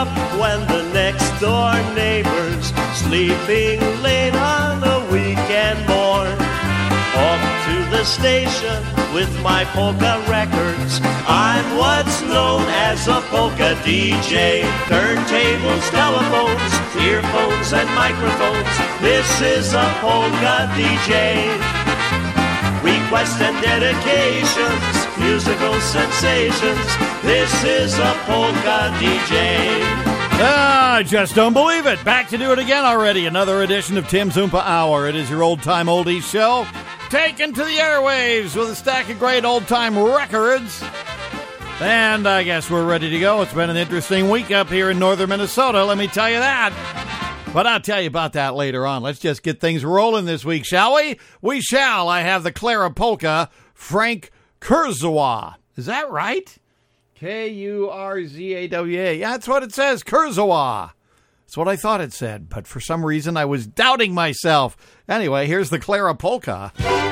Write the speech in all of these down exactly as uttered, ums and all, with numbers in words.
up when the next door neighbor's sleeping late on a weekend morn. Off to the station with my polka records. I'm what's known as a polka D J. Turntables, telephones, earphones, and microphones. This is a polka D J. Requests and dedications, musical sensations. This is a polka D J. Ah, I just don't believe it. Back to do it again already. Another edition of Tim's Oompa Hour. It is your old-time oldies show, taken to the airwaves with a stack of great old-time records. And I guess we're ready to go. It's been an interesting week up here in northern Minnesota, let me tell you that. But I'll tell you about that later on. Let's just get things rolling this week, shall we? We shall. I have the Clara Polka, Frank Kurzawa. Is that right? K U R Z A W A. Yeah, that's what it says, Kurzawa. That's what I thought it said, but for some reason I was doubting myself. Anyway, here's the Clara Polka.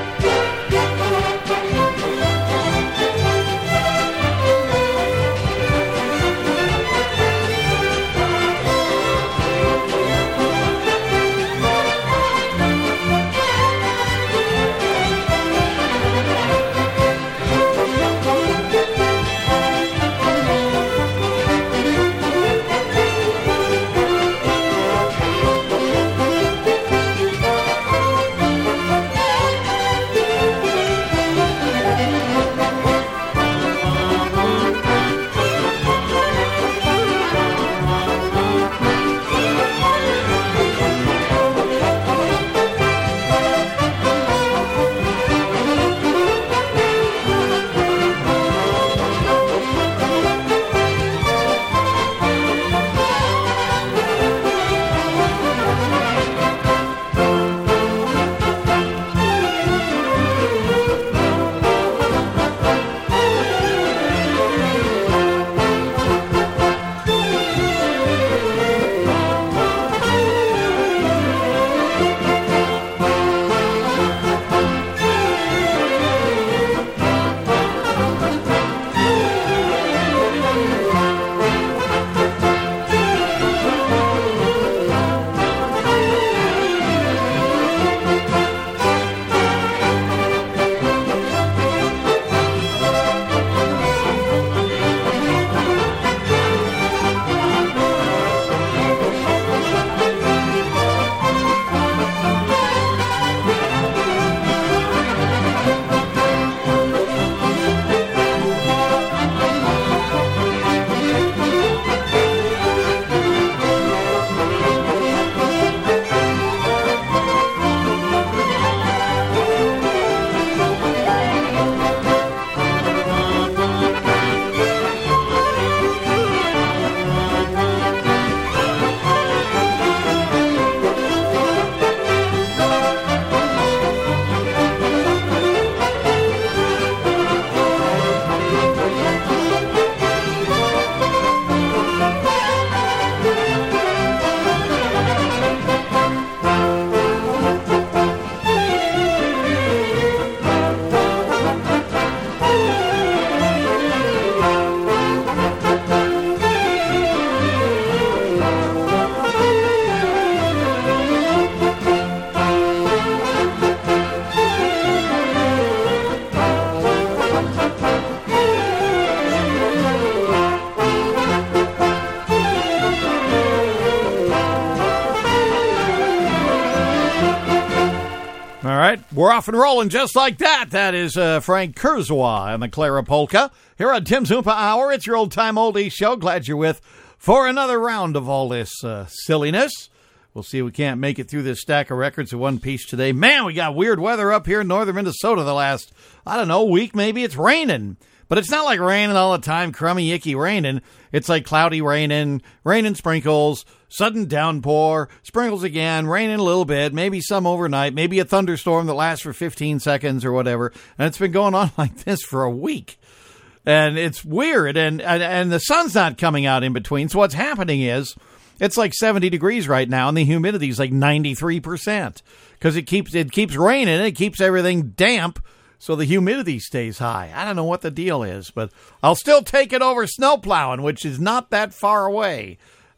We're off and rolling just like that. That is uh, Frank Kurzawa and the Clara Polka. Here on Tim's Oompa Hour, it's your old-time oldie show. Glad you're with for another round of all this uh, silliness. We'll see if we can't make it through this stack of records in one piece today. Man, we got weird weather up here in northern Minnesota the last, I don't know, week maybe. It's raining. But it's not like raining all the time, crummy, icky raining. It's like cloudy raining, raining sprinkles, sudden downpour, sprinkles again, raining a little bit, maybe some overnight, maybe a thunderstorm that lasts for fifteen seconds or whatever. And it's been going on like this for a week. And it's weird. And, and, and the sun's not coming out in between. So what's happening is it's like seventy degrees right now, and the humidity is like ninety-three percent. Because it keeps, it keeps raining, it keeps everything damp. So the humidity stays high. I don't know what the deal is, but I'll still take it over snow plowing, which is not that far away.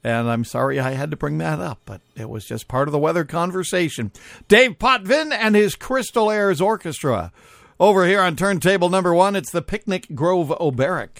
And I'm sorry I had to bring that up, but it was just part of the weather conversation. Dave Potvin and his Crystal Airs Orchestra. Over here on turntable number one, it's the Picnic Grove Oberek.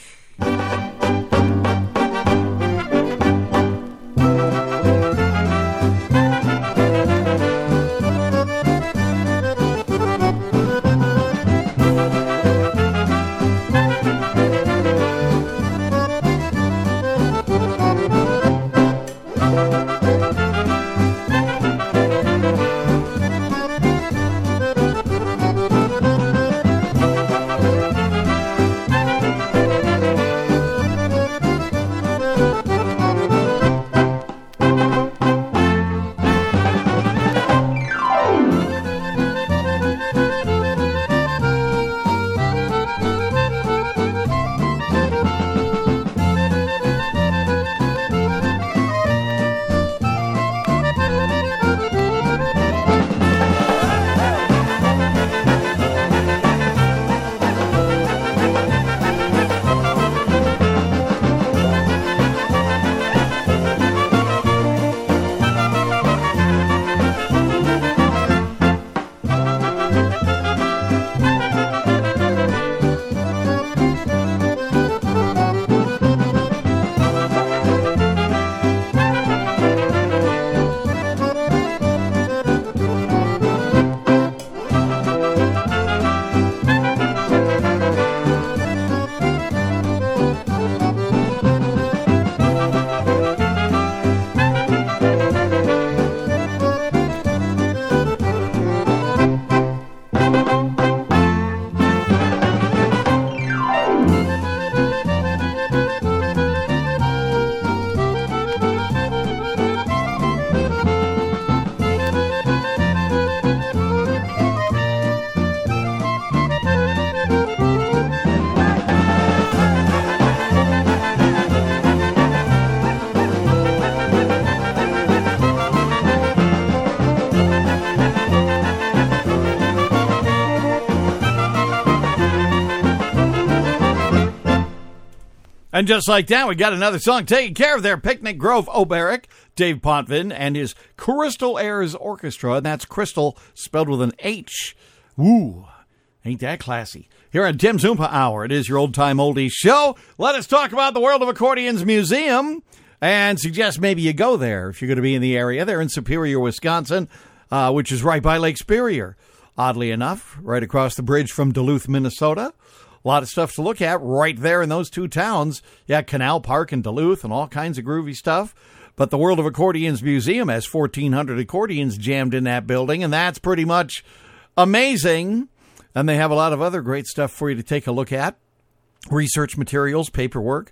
And just like that, we got another song taken care of there. Picnic Grove Oberek, Dave Potvin, and his Crystal Airs Orchestra. And that's Crystal spelled with an H. Woo, ain't that classy. Here on Tim's Oompa Hour, it is your old-time oldies show. Let us talk about the World of Accordions Museum and suggest maybe you go there if you're going to be in the area. They're in Superior, Wisconsin, uh, which is right by Lake Superior. Oddly enough, right across the bridge from Duluth, Minnesota. A lot of stuff to look at right there in those two towns. Yeah, Canal Park and Duluth and all kinds of groovy stuff. But the World of Accordions Museum has fourteen hundred accordions jammed in that building, and that's pretty much amazing. And they have a lot of other great stuff for you to take a look at. Research materials, paperwork,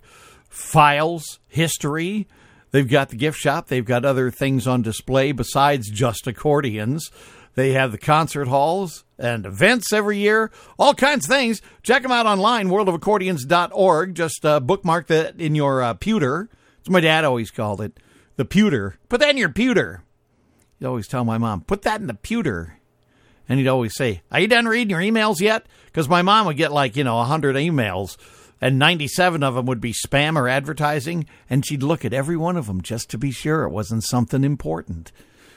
files, history. They've got the gift shop. They've got other things on display besides just accordions. They have the concert halls and events every year, all kinds of things. Check them out online, world of accordions dot org. Just uh, bookmark that in your uh, pewter. That's what my dad always called it, the pewter. Put that in your pewter. He'd always tell my mom, put that in the pewter. And he'd always say, are you done reading your emails yet? Because my mom would get like, you know, one hundred emails, and ninety-seven of them would be spam or advertising, and she'd look at every one of them just to be sure it wasn't something important.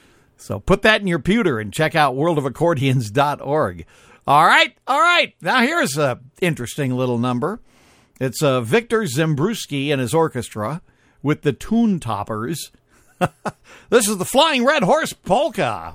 So put that in your pewter and check out world of accordions dot org. All right, all right. Now here's an interesting little number. It's uh, Victor Zembruski and his orchestra with the Tune Toppers. This is the Flying Red Horse Polka.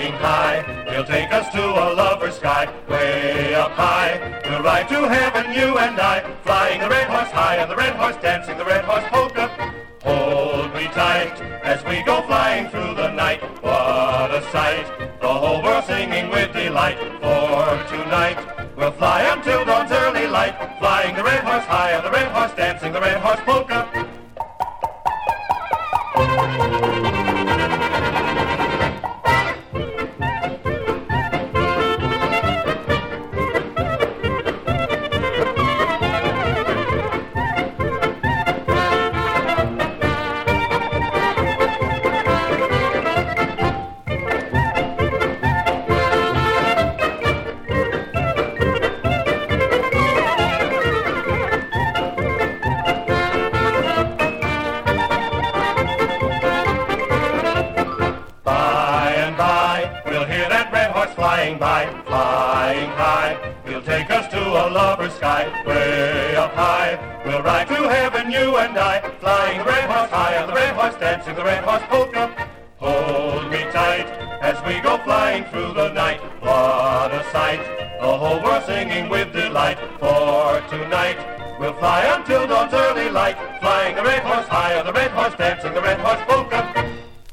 flying high. He'll take us to a lover's sky, way up high. We'll ride to heaven, you and I, flying the red horse high on the red horse, dancing the red horse polka. Hold me tight as we go flying through the night. What a sight, the whole world singing with delight. For tonight we'll fly until dawn's early light, flying the red horse high on the red horse, dancing the red horse polka. Flying by, flying high, he'll take us to a lover's sky, way up high. We'll ride to heaven, you and I, flying the red horse high on the red horse, dancing the red horse polka. Hold me tight as we go flying through the night. What a sight, the whole world singing with delight. For tonight we'll fly until dawn's early light, flying the red horse high on the red horse, dancing the red horse polka.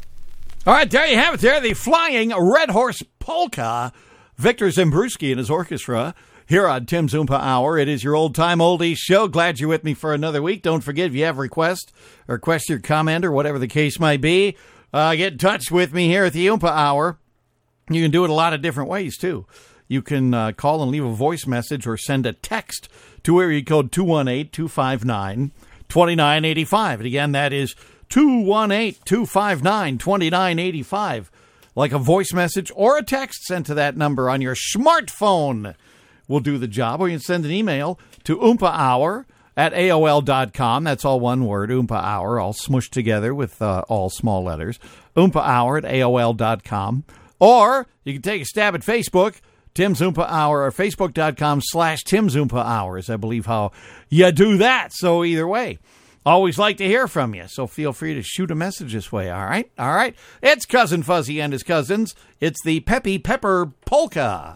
All right, there you have it there, the Flying Red Horse Polka. Victor Zimbrewski and his orchestra here on Tim's Oompa Hour. It is your old-time oldies show. Glad you're with me for another week. Don't forget, if you have a request or request your comment or whatever the case might be, uh, get in touch with me here at the Oompa Hour. You can do it a lot of different ways, too. You can uh, call and leave a voice message or send a text to area code two one eight, two five nine, two nine eight five. And again, that is two one eight, two five nine, two nine eight five. Like a voice message or a text sent to that number on your smartphone will do the job. Or you can send an email to oompa hour at A O L dot com. That's all one word, Oompa Hour, all smushed together with uh, all small letters. Oompa Hour at A O L dot com. Or you can take a stab at Facebook, Tim's Oompa Hour, or facebook.com slash Tim's Oompa Hours. I believe how you do that. So either way. Always like to hear from you, so feel free to shoot a message this way, all right? All right. It's Cousin Fuzzy and his cousins. It's the Peppy Pepper Polka.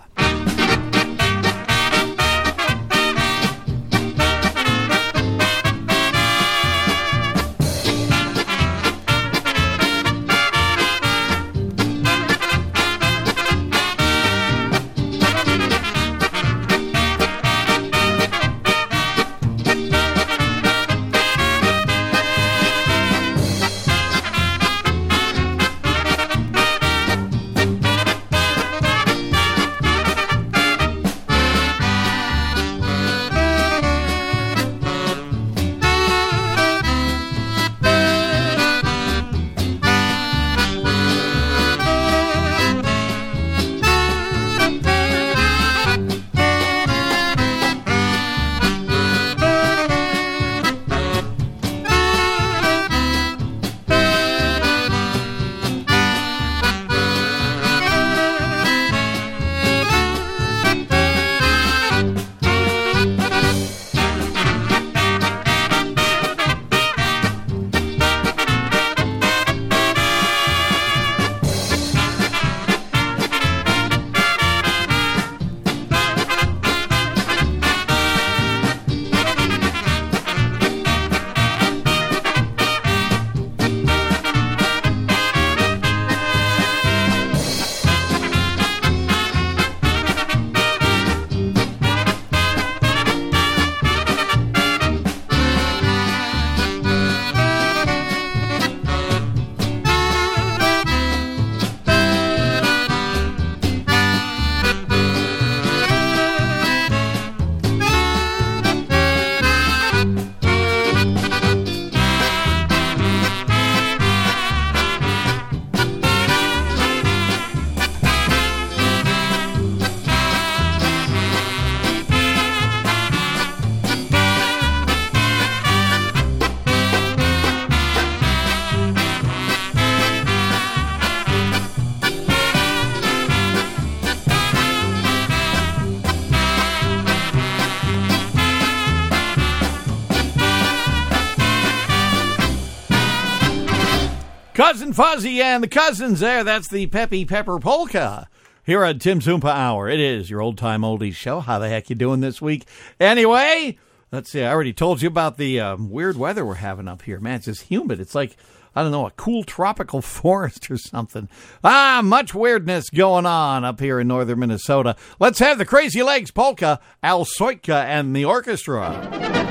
Cousin Fuzzy and the Cousins there. That's the Peppy Pepper Polka here at Tim's Oompa Hour. It is your old-time oldies show. How the heck you doing this week? Anyway, let's see. I already told you about the um, weird weather we're having up here. Man, it's just humid. It's like, I don't know, a cool tropical forest or something. Ah, much weirdness going on up here in northern Minnesota. Let's have the Crazy Legs Polka, Al Soitka and the orchestra.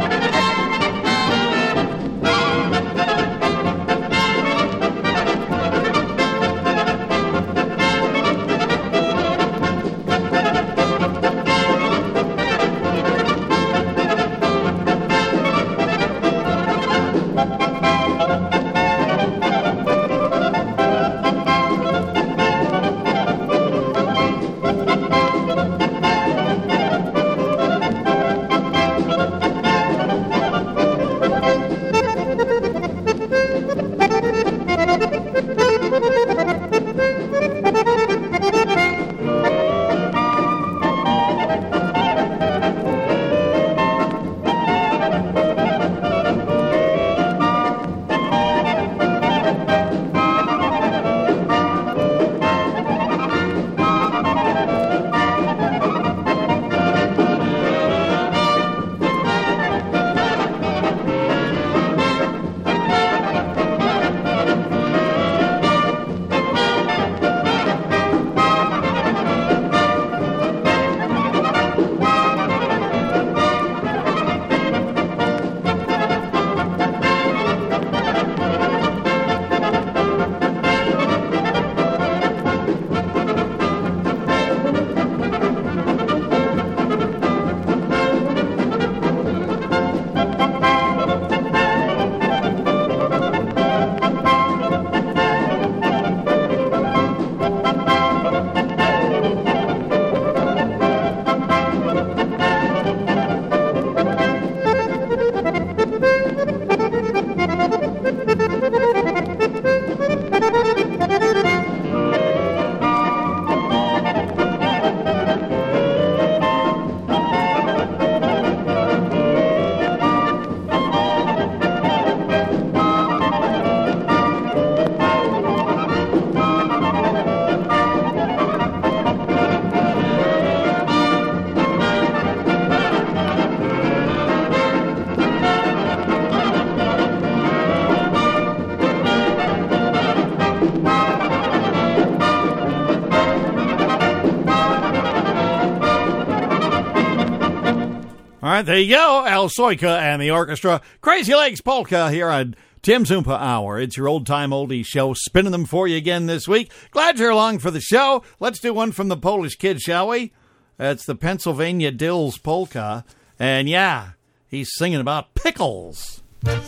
All right, there you go. Al Soitka and the orchestra. Crazy Legs Polka here on Tim's Oompa Hour. It's your old-time oldie show, spinning them for you again this week. Glad you're along for the show. Let's do one from the Polish Kid, shall we? That's the Pennsylvania Dills Polka. And yeah, he's singing about pickles.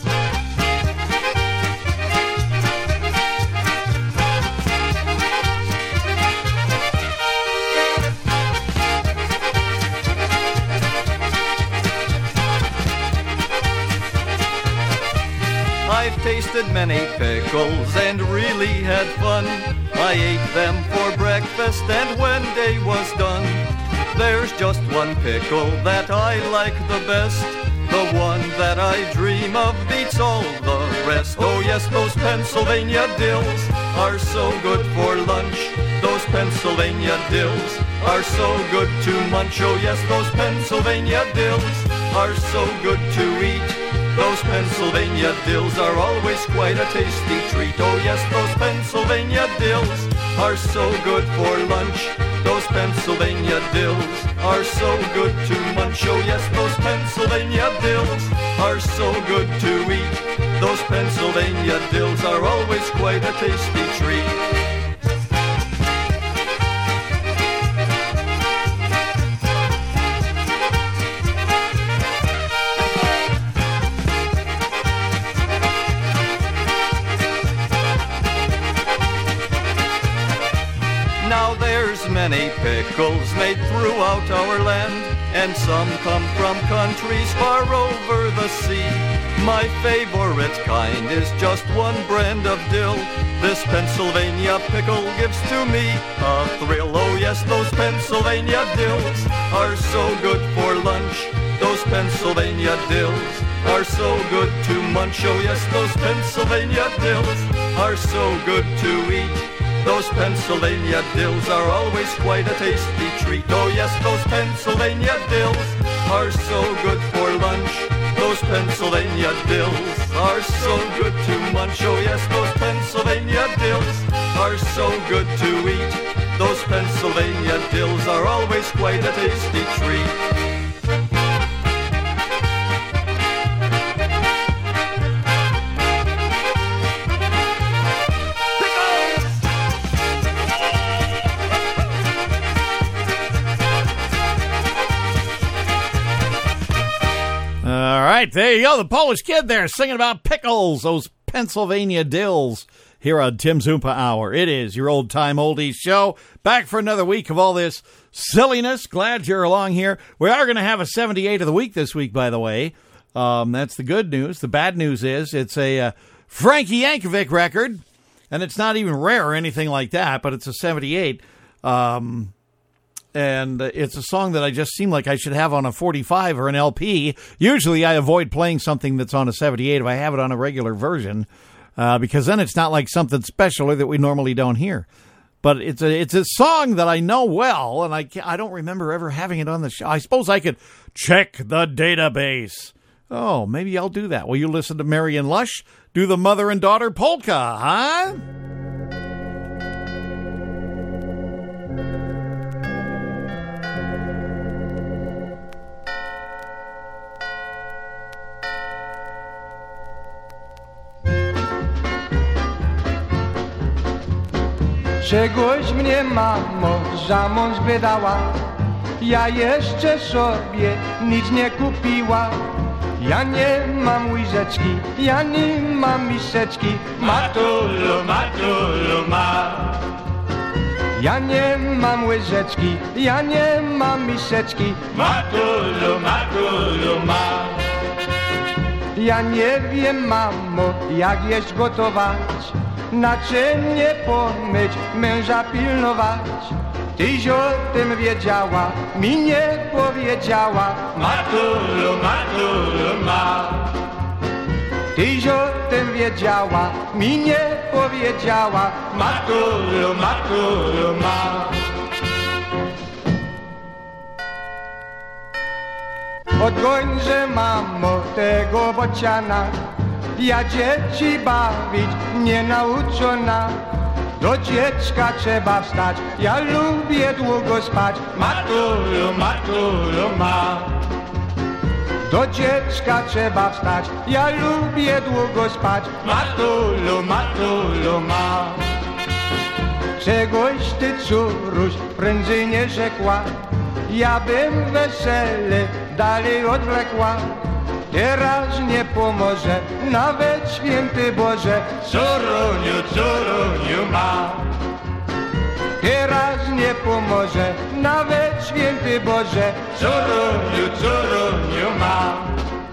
I've tasted many pickles and really had fun. I ate them for breakfast and when day was done, there's just one pickle that I like the best. The one that I dream of beats all the rest. Oh yes, those Pennsylvania dills are so good for lunch. Those Pennsylvania dills are so good to munch. Oh yes, those Pennsylvania dills are so good to eat. Those Pennsylvania dills are always quite a tasty treat. Oh yes, those Pennsylvania dills are so good for lunch. Those Pennsylvania dills are so good to munch. Oh yes, those Pennsylvania dills are so good to eat. Those Pennsylvania dills are always quite a tasty treat. Now there's many pickles made throughout our land, and some come from countries far over the sea. My favorite kind is just one brand of dill. This Pennsylvania pickle gives to me a thrill. Oh yes, those Pennsylvania dills are so good for lunch. Those Pennsylvania dills are so good to munch. Oh yes, those Pennsylvania dills are so good to eat. Those Pennsylvania dills are always quite a tasty treat. Oh yes, those Pennsylvania dills are so good for lunch. Those Pennsylvania dills are so good to munch. Oh yes, those Pennsylvania dills are so good to eat. Those Pennsylvania dills are always quite a tasty treat. All right, there you go. The Polish Kid there singing about pickles, those Pennsylvania dills, here on Tim's Oompa Hour. It is your old-time oldies show. Back for another week of all this silliness. Glad you're along here. We are going to have a seventy-eight of the week this week, by the way. Um, that's the good news. The bad news is it's a uh, Frankie Yankovic record, and it's not even rare or anything like that, but it's a seventy-eight. Um... And it's a song that I just seem like I should have on a forty-five or an L P. Usually I avoid playing something that's on a seventy-eight if I have it on a regular version, uh, because then it's not like something special or that we normally don't hear. But it's a it's a song that I know well, and I can't, I don't remember ever having it on the show. I suppose I could check the database. Oh, maybe I'll do that. Will you listen to Marion Lush do the mother and daughter polka, huh? Czegoś mnie mamo za mąż wydała, ja jeszcze sobie nic nie kupiła. Ja nie mam łyżeczki, ja nie mam miseczki, Matulu, matulu, ma. ja nie mam łyżeczki, ja nie mam miseczki, Matulu, matulu, ma. ja nie wiem mamo jak jeść gotować, naczynie pomyć, męża pilnować. Tyś o tym wiedziała, mi nie powiedziała, Matulu, matulu, ma. Tyś o tym wiedziała, mi nie powiedziała, Matulu, matulu, ma. Odgońże mamo tego bociana, ja dzieci bawić nie nauczona. Do dziecka trzeba wstać, ja lubię długo spać, Matulu, matulu, ma. do dziecka trzeba wstać, ja lubię długo spać, Matulu, matulu, ma. Czegoś ty córuś prędzej nie rzekła, ja bym wesele dalej odwlekła. Teraz nie pomoże nawet święty Boże, Córuniu, córuniu, ma. teraz nie pomoże nawet święty Boże, Córuniu, córuniu, ma.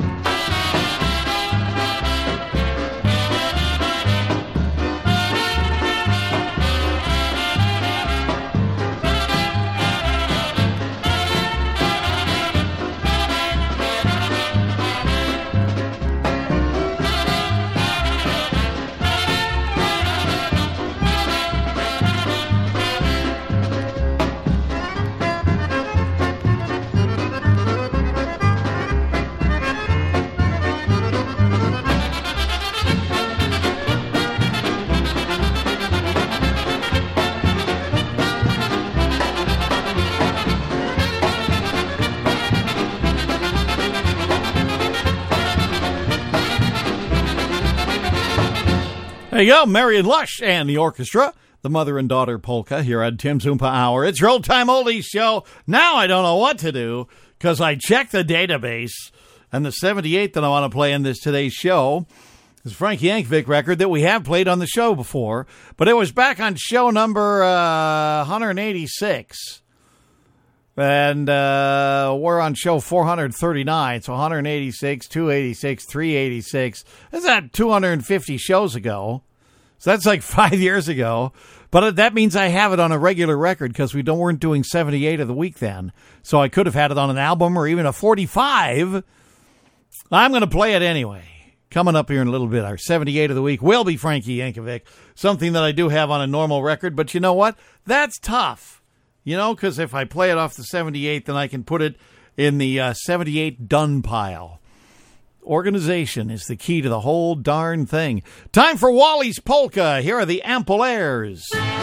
There you go, Marion Lush and the orchestra, the mother and daughter polka here on Tim's Oompa Hour. It's your old-time oldies show. Now I don't know what to do because I checked the database, and the seventy-eight that I want to play in this today's show is a Frank Yankovic record that we have played on the show before, but it was back on show number uh, one hundred eighty-six. And uh, we're on show four hundred thirty-nine, so one eighty-six, two eighty-six, three eighty-six. That's at two hundred fifty shows ago. So that's like five years ago. But that means I have it on a regular record because we don't weren't doing seventy-eight of the week then. So I could have had it on an album or even a forty-five. I'm going to play it anyway. Coming up here in a little bit, our seventy-eight of the week will be Frankie Yankovic, something that I do have on a normal record. But you know what? That's tough. You know, because if I play it off the seventy-eight, then I can put it in the uh, seventy-eight done pile. Organization is the key to the whole darn thing. Time for Wally's Polka. Here are the Ample Airs.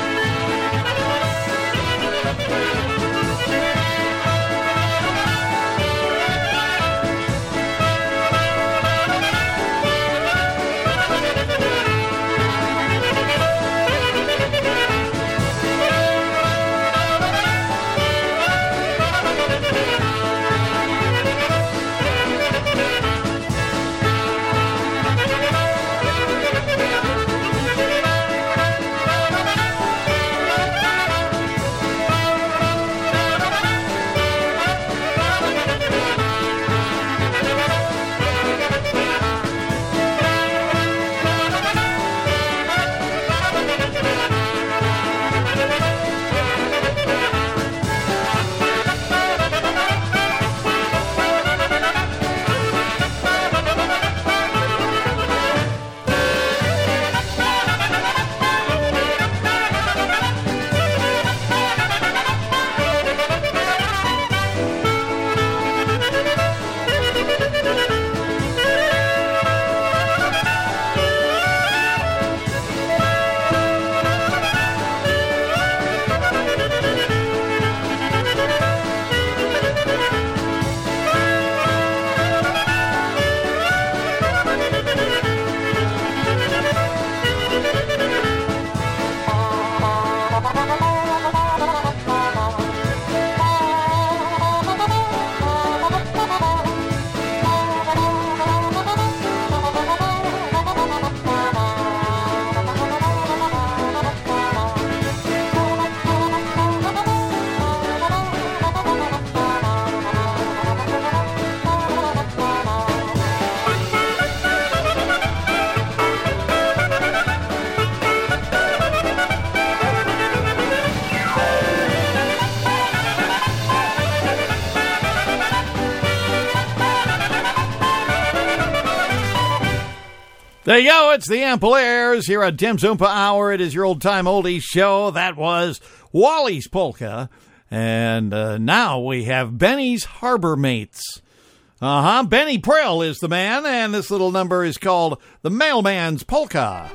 There you go. It's the Ample Airs here at Tim's Oompa Hour. It is your old-time oldies show. That was Wally's Polka. And uh, now we have Benny's Harbor Mates. Uh-huh. Benny Prill is the man, and this little number is called The Mailman's Polka.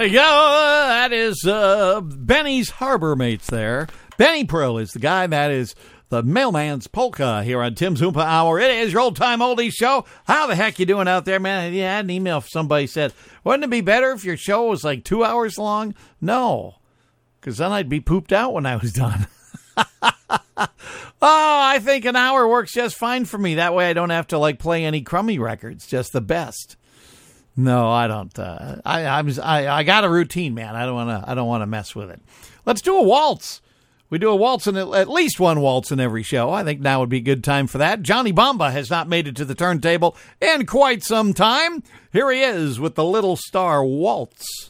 There you go. That is uh, Benny's Harbor Mates there. Benny Pearl is the guy. That is the Mailman's Polka here on Tim's Oompa Hour. It is your old-time oldies show. How the heck you doing out there, man? Yeah, I had an email from somebody said, wouldn't it be better if your show was like two hours long? No, because then I'd be pooped out when I was done. Oh, I think an hour works just fine for me. That way I don't have to like play any crummy records, just the best. No, I don't. Uh, I, I'm, I I got a routine, man. I don't want to. I don't want to mess with it. Let's do a waltz. We do a waltz in at least one waltz in every show. I think now would be a good time for that. Johnny Bomba has not made it to the turntable in quite some time. Here he is with the Little Star Waltz.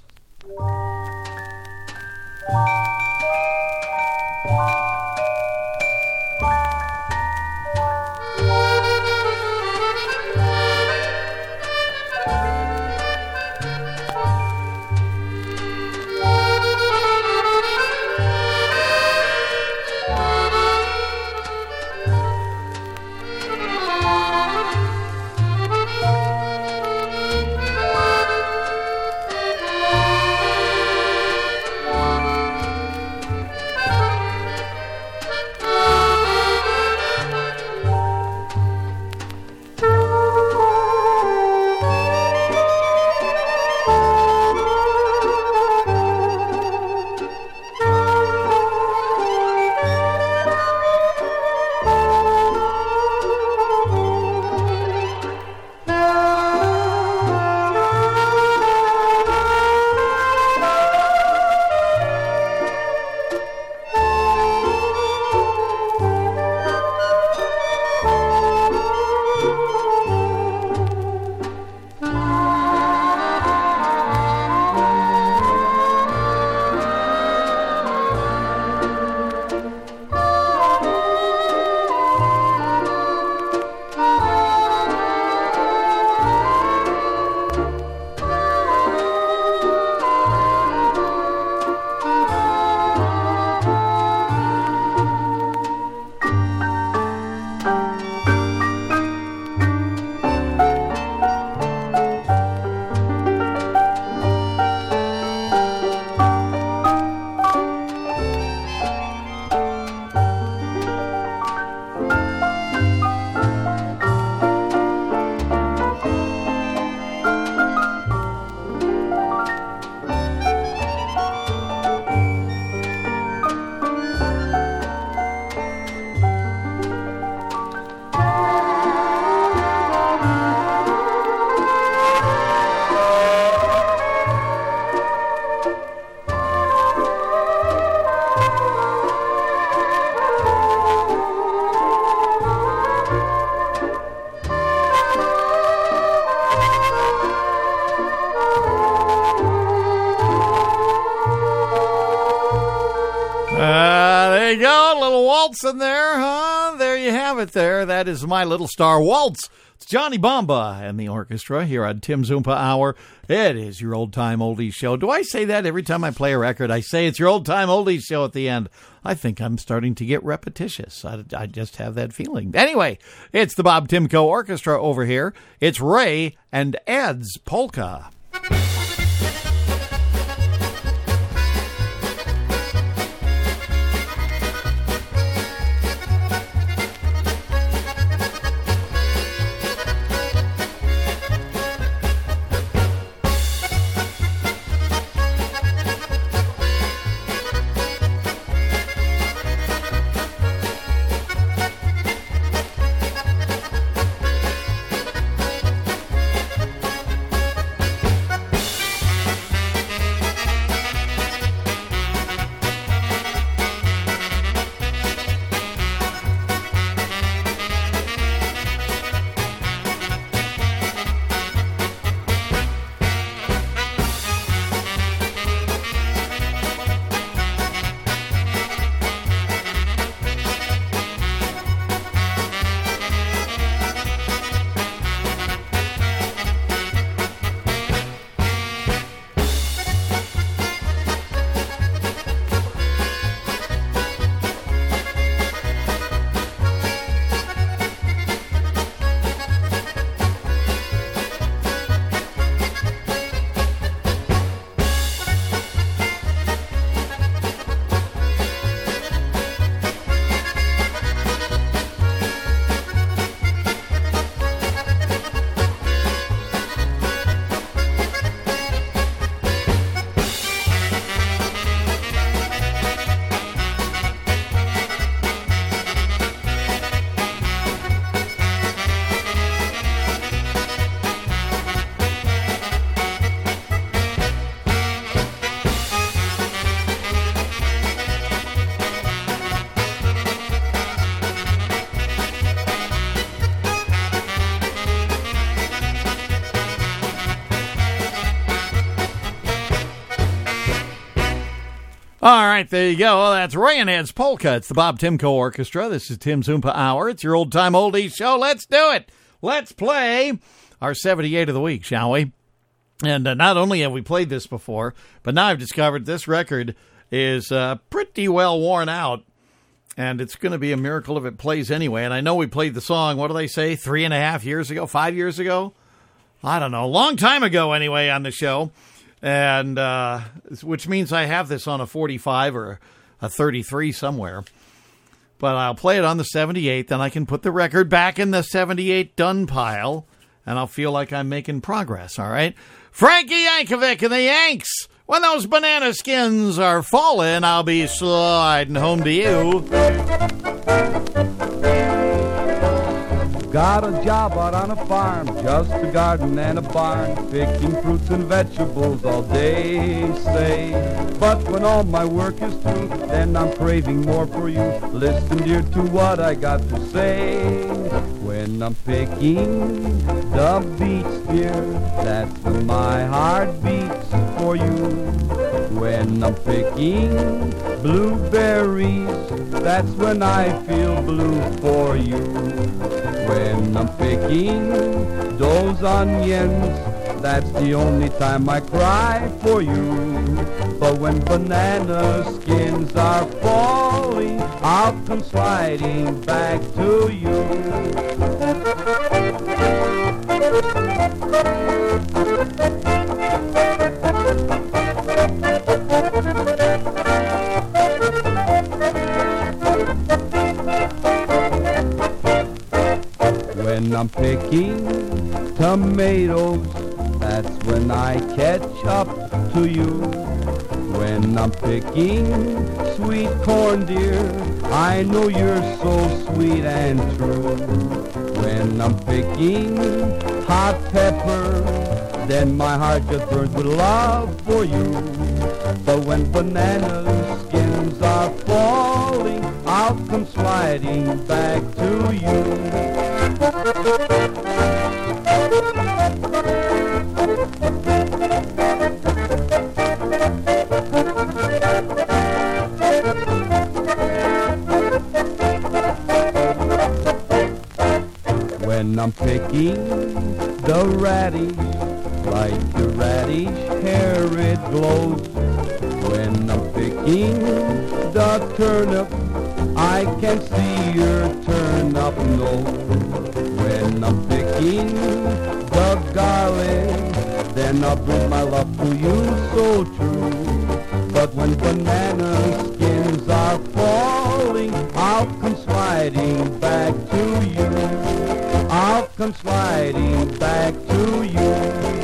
In there, huh? There you have it there. That is My Little Star Waltz. It's Johnny Bomba and the orchestra here on Tim's Oompa Hour. It is your old-time oldies show. Do I say that every time I play a record? I say it's your old-time oldies show at the end. I think I'm starting to get repetitious. I, I just have that feeling. Anyway, it's the Bob Timko Orchestra over here. It's Ray and Ed's Polka. All right, there you go. Well, that's Rayonhead's Polka. It's the Bob Timko Orchestra. This is Tim's Oompa Hour. It's your old-time oldies show. Let's do it. Let's play our seventy-eight of the week, shall we? And uh, not only have we played this before, but now I've discovered this record is uh, pretty well worn out. And it's going to be a miracle if it plays anyway. And I know we played the song, what do they say, three and a half years ago, five years ago? I don't know, a long time ago anyway on the show. And uh, which means I have this on a forty-five or a thirty-three somewhere. But I'll play it on the seventy-eighth, and I can put the record back in the seventy-eight done pile, and I'll feel like I'm making progress, all right? Frankie Yankovic and the Yanks. When those banana skins are falling, I'll be sliding home to you. Got a job out on a farm, just a garden and a barn, picking fruits and vegetables all day, say. But when all my work is through, then I'm craving more for you. Listen, dear, to what I got to say. When I'm picking the beets, dear, that's when my heart beats for you. When I'm picking blueberries, that's when I feel blue for you. When I'm picking those onions, that's the only time I cry for you. But when banana skins are falling, I'll come sliding back to you. When I'm picking tomatoes, that's when I catch up to you. When I'm picking sweet corn, dear, I know you're so sweet and true. When I'm picking hot pepper, then my heart just burns with love for you. But when banana skins are falling, I'll come sliding back to you. When I'm picking the radish, like the radish hair it glows. When I'm picking the turnip, I can see your turnip nose. When I'm picking the garlic, then I'll bring my love to you so true. But when banana skins are falling, I'll come sliding back to you. I'll come sliding back to you.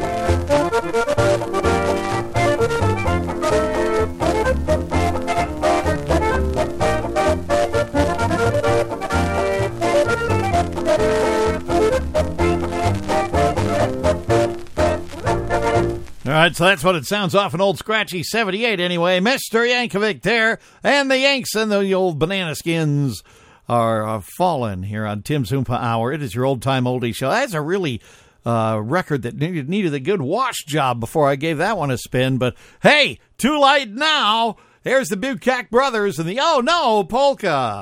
All right, so that's what it sounds off an old scratchy seventy-eight anyway. Mister Yankovic there, and the Yanks and the old banana skins are uh, falling here on Tim's Oompa Hour. It is your old-time oldie show. That's a really uh, record that needed, needed a good wash job before I gave that one a spin. But, hey, too late now. Here's the Bucac Brothers and the Oh No Polka.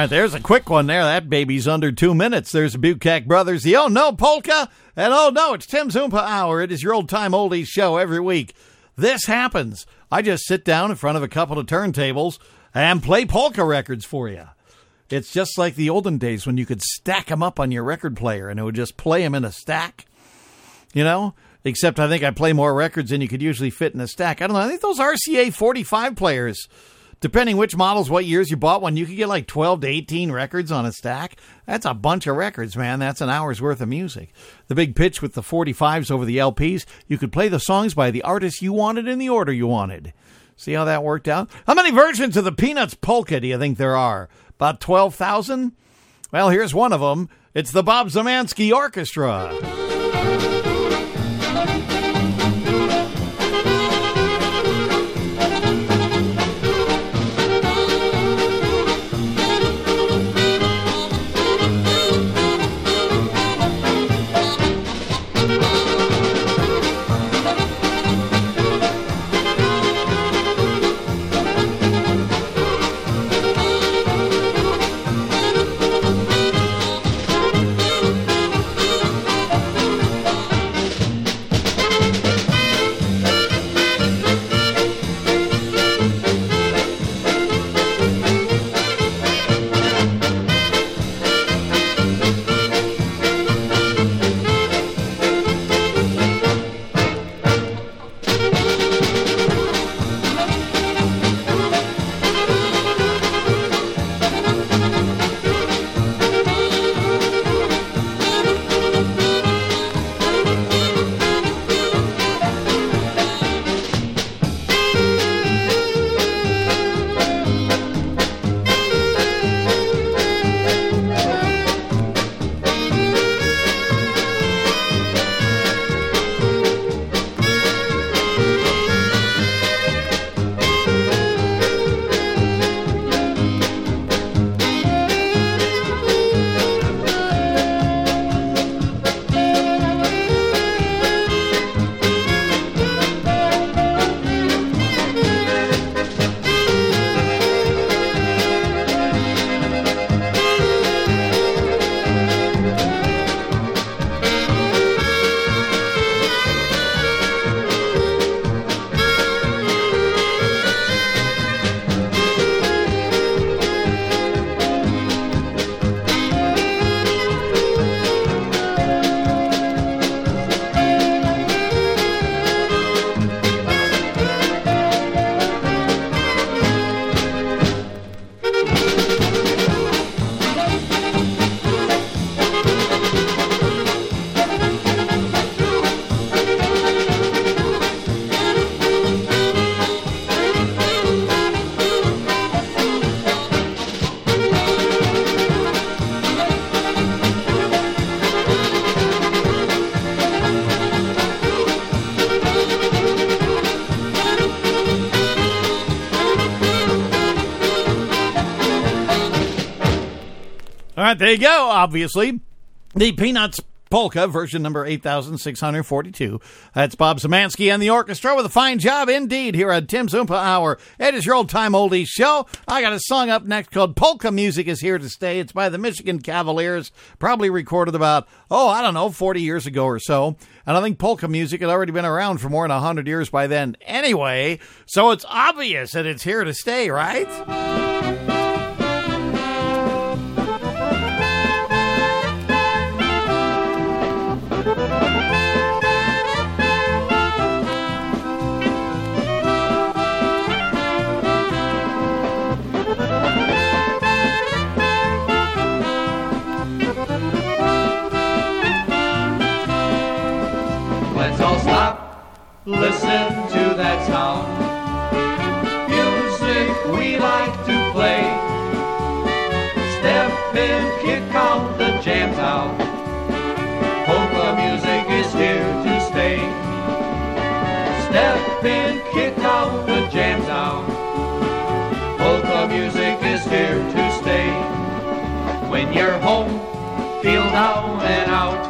right, there's a quick one there. That baby's under two minutes. There's the Bucac Brothers, the Oh No Polka, and oh no, it's Tim's Oompa Hour. It is your old-time oldies show every week. This happens. I just sit down in front of a couple of turntables and play polka records for you. It's just like the olden days when you could stack them up on your record player and it would just play them in a stack, you know? Except I think I play more records than you could usually fit in a stack. I don't know. I think those R C A forty-five players, depending which models, what years you bought one, you could get like twelve to eighteen records on a stack. That's a bunch of records, man. That's an hour's worth of music. The big pitch with the forty-fives over the L Ps, you could play the songs by the artists you wanted in the order you wanted. See how that worked out? How many versions of the Peanuts Polka do you think there are? About twelve thousand? Well, here's one of them. It's the Bob Zemansky Orchestra. All right, there you go, obviously. The Peanuts Polka, version number eight thousand six hundred forty-two. That's Bob Zemansky and the orchestra with a fine job indeed here at Tim's Oompa Hour. It is your old-time oldies show. I got a song up next called Polka Music is Here to Stay. It's by the Michigan Cavaliers, probably recorded about, oh, I don't know, forty years ago or so. And I think polka music had already been around for more than one hundred years by then anyway, so it's obvious that it's here to stay, right? Listen to that sound. Music we like to play. Step in, kick out the jams out. Polka music is here to stay. Step in, kick out the jams out. Polka music is here to stay. When you're home, feel down and out.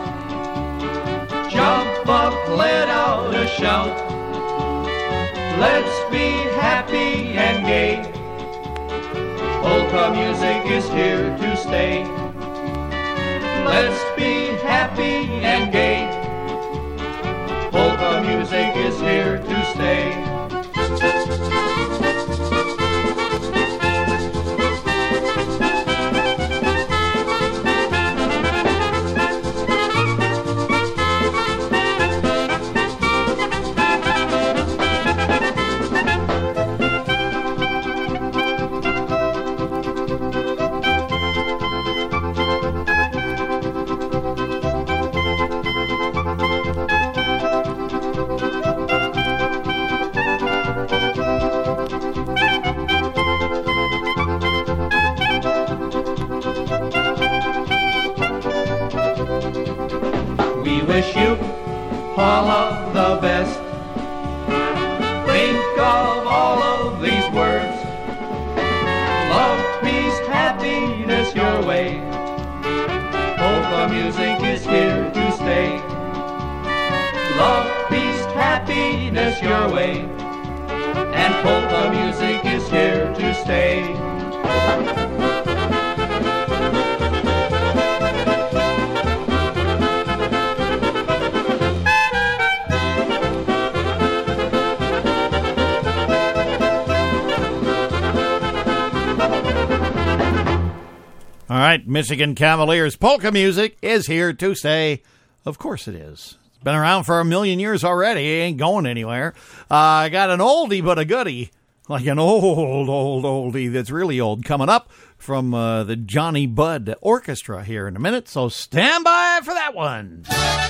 Jump up, let out a shout. Let's be happy and gay. Polka music is here to stay. Let's be happy and gay. Polka music is here to stay. Wish you all of the best. Think of all of these words. Love, peace, happiness your way. Polka music is here to stay. Love, peace, happiness your way. And polka music is here to stay. All right, Michigan Cavaliers, polka music is here to stay. Of course it is. It's been around for a million years already. It ain't going anywhere. Uh, I got an oldie but a goodie, like an old, old oldie that's really old, coming up from uh, the Johnny Budd Orchestra here in a minute, so stand by for that one.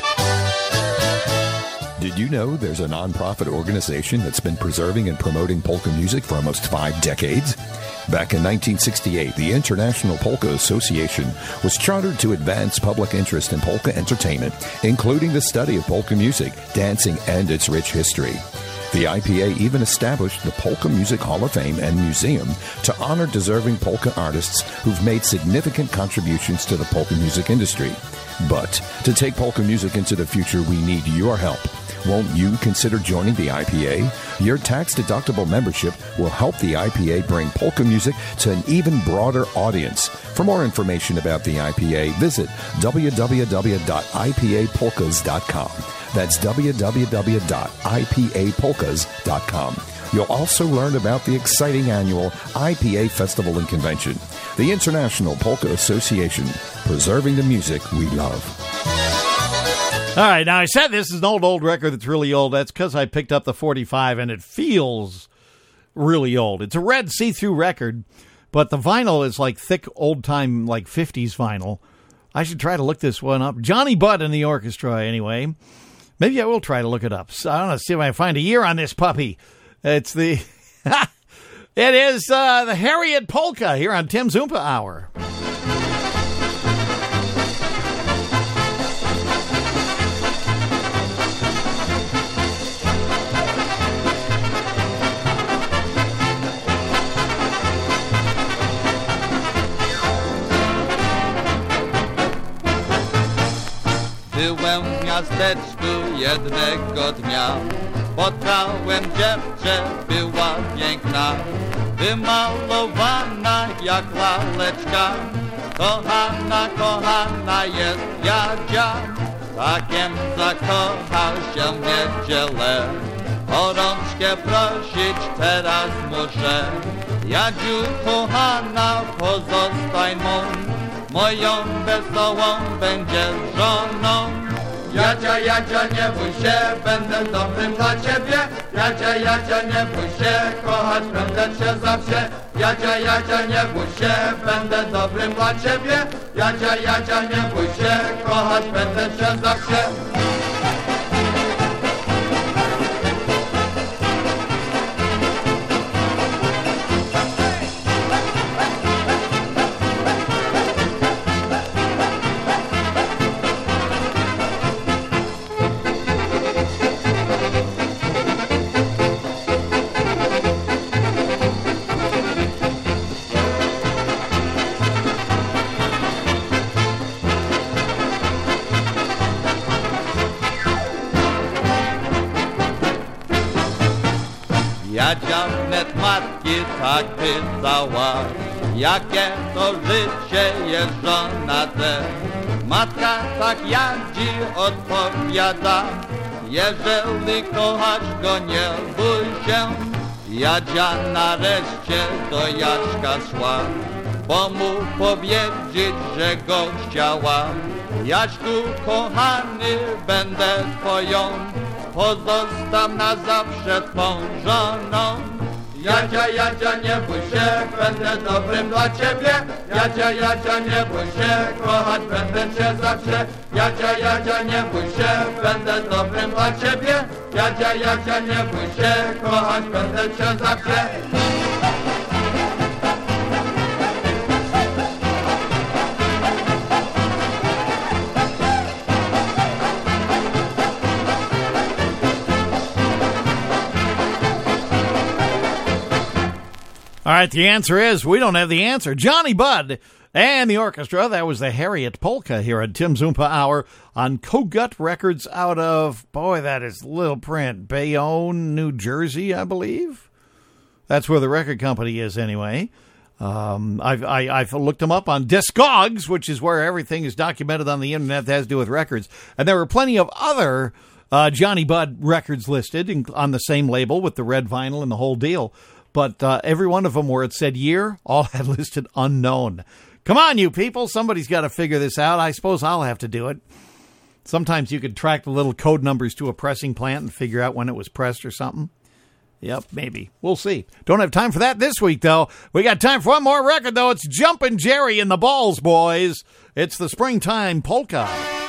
Did you know there's a nonprofit organization that's been preserving and promoting polka music for almost five decades? Back in nineteen sixty-eight, the International Polka Association was chartered to advance public interest in polka entertainment, including the study of polka music, dancing, and its rich history. The I P A even established the Polka Music Hall of Fame and Museum to honor deserving polka artists who've made significant contributions to the polka music industry. But to take polka music into the future, we need your help. Won't you consider joining the I P A? Your tax-deductible membership will help the I P A bring polka music to an even broader audience. For more information about the I P A, visit w w w dot i p a polkas dot com. That's w w w dot i p a polkas dot com. You'll also learn about the exciting annual I P A Festival and Convention, the International Polka Association, preserving the music we love. All right, now I said this is an old, old record that's really old. That's because I picked up the forty-five, and it feels really old. It's a red see-through record, but the vinyl is like thick, old-time, like fifties vinyl. I should try to look this one up. Johnny Budd and the orchestra, anyway. Maybe I will try to look it up. So I don't know, see if I can find a year on this puppy. It's the... it is uh, the Harriet Polka here on Tim's Oompa Hour. Byłem w miasteczku jednego dnia, spotkałem dziewczę, była piękna, wymalowana jak laleczka. Kochana, kochana jest Jadzia, takiem zakochał się w niedzielę. O rączkę prosić teraz muszę, Jadziu kochana, pozostań mą, moją wesołą będziesz żoną. Jadzia, Jadzia, nie bój się, będę dobrym dla ciebie. Jadzia, Jadzia, nie bój się, kochać będę cię zawsze. Jadzia, Jadzia, nie bój się, będę dobrym dla ciebie. Jadzia, Jadzia, nie bój się, kochać będę cię zawsze. Jadzia wnet matki tak pytała, jakie to życie jest żonate. Matka tak jak dzi odpowiada, jeżeli kochasz go, nie bój się. Jadzia nareszcie do Jaśka szła, bo mu powiedzieć, że go chciała. Jaśku, kochany, będę twoją, pozostam na zawsze twą żoną. Jadzia, Jadzia, nie bój się, będę dobrym dla ciebie. Jadzia, Jadzia, nie bój się, kochać będę cię zawsze. Jadzia, Jadzia, nie bój się, będę dobrym dla ciebie. Jadzia, Jadzia, nie bój się, kochać będę cię zawsze. All right, the answer is we don't have the answer. Johnny Budd and the orchestra, that was the Harriet Polka here at Tim's Oompa Hour on Kogut Records out of, boy, that is little print, Bayonne, New Jersey, I believe. That's where the record company is anyway. Um, I've, I, I've looked them up on Discogs, which is where everything is documented on the internet that has to do with records. And there were plenty of other uh, Johnny Budd records listed in, on the same label with the red vinyl and the whole deal. But uh, every one of them where it said year, all had listed unknown. Come on, you people. Somebody's got to figure this out. I suppose I'll have to do it. Sometimes you could track the little code numbers to a pressing plant and figure out when it was pressed or something. Yep, maybe. We'll see. Don't have time for that this week, though. We got time for one more record, though. It's Jumpin' Jerry and the Balls Boys. It's the Springtime Polka.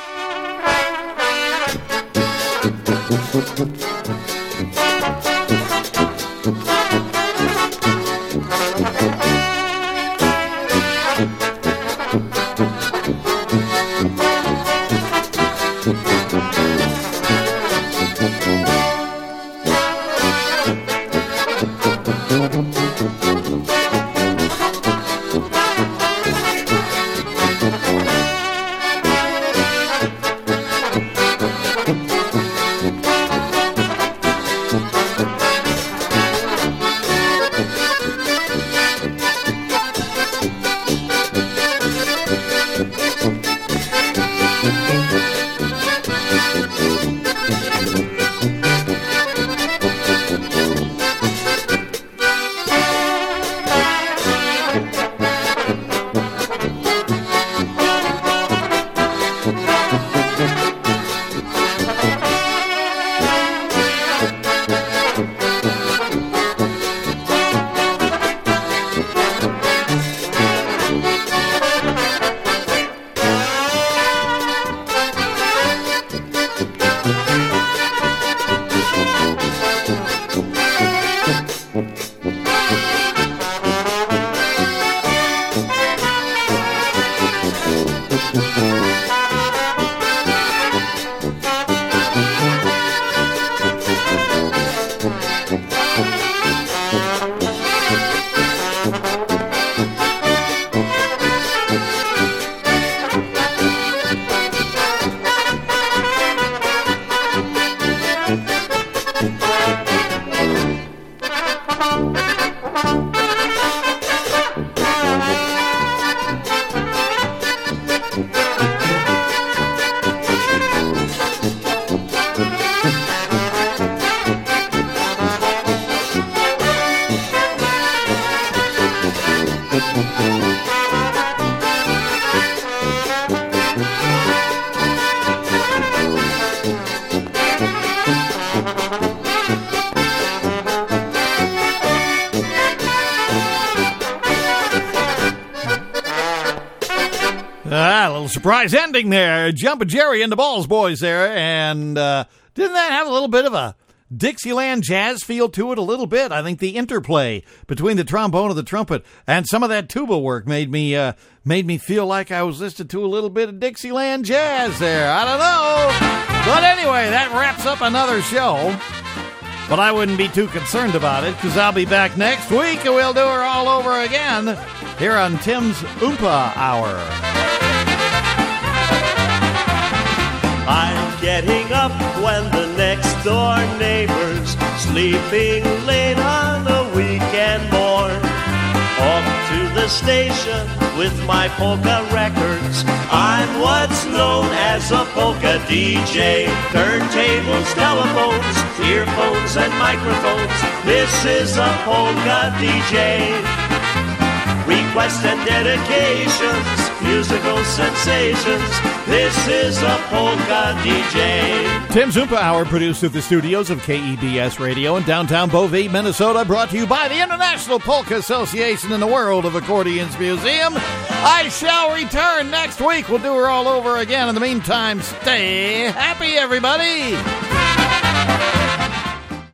Ah, a little surprise ending there. Jumpin' Jerry and the Balls Boys there. And uh, didn't that have a little bit of a Dixieland jazz feel to it a little bit? I think the interplay between the trombone and the trumpet and some of that tuba work made me uh, made me feel like I was listening to a little bit of Dixieland jazz there. I don't know. But anyway, that wraps up another show. But I wouldn't be too concerned about it because I'll be back next week and we'll do her all over again here on Tim's Oompa Hour. I'm getting up when the next door neighbor's sleeping late on a weekend morn. Off to the the station with my polka records. I'm what's known as a polka D J. Turntables, telephones, earphones, and microphones. This is a polka D J. Requests and dedications, musical sensations. This is a polka D J. Tim Zumpa Hour, produced at the studios of K E B S Radio in downtown Beauvais, Minnesota, brought to you by the International Polka Association and the World of Accordions Museum. I shall return next week. We'll do her all over again. In the meantime, stay happy, everybody.